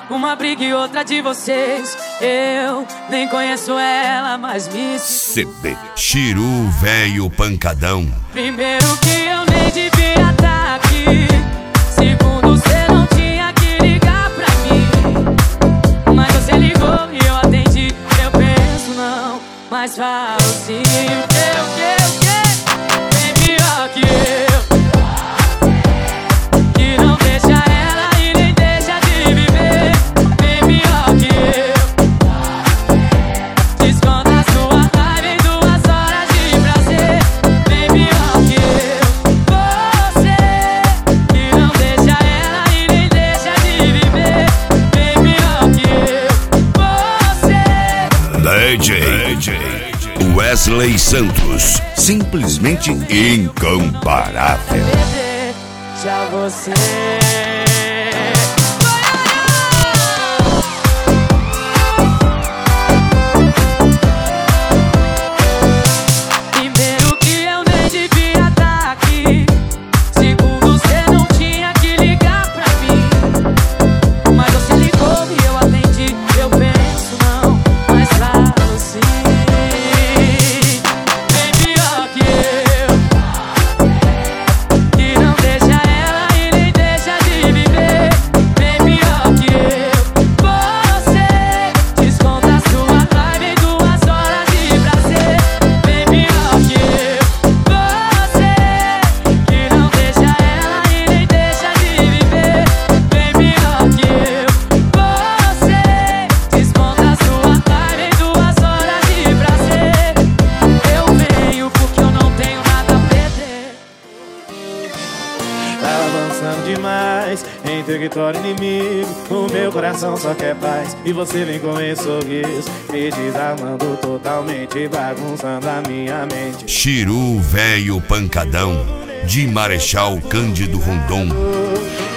uma briga e outra de vocês. Eu nem conheço ela, mas me CB, Chiru Velho Pancadão. Primeiro que eu nem devia estar aqui. Segundo, você não tinha que ligar pra mim. Mas você ligou e eu atendi. Eu penso não, mas falo sim. O que? Bem pior que eu, que não deixa ela e nem deixa de viver. Bem pior que eu, te esconda sua raiva em 2 horas de prazer. Bem pior que eu, você que não deixa ela e nem deixa de viver. Bem pior que eu, você DJ Wesley Santos, simplesmente incomparável. Já você. Primeiro que eu nem devia estar aqui. Segundo, você não tinha que ligar pra mim. Mas você ligou e eu atendi. Eu penso não, mas falo sim. Bem pior que eu, que não deixa ela e nem deixa de viver. Bem pior que eu, você te esconda sua raiva em 2 horas de prazer. Bem pior que eu, você que não deixa ela e nem deixa de viver. Bem pior que eu, você te esconda sua raiva em 2 horas de prazer. Eu venho porque eu não tenho nada a perder. Tá avançando demais em território inimigo. O meu coração só quer paz e você vem com esse sorriso me desarmando totalmente, bagunçando a minha mente. Chiru Velho Pancadão, de Marechal Cândido Rondon.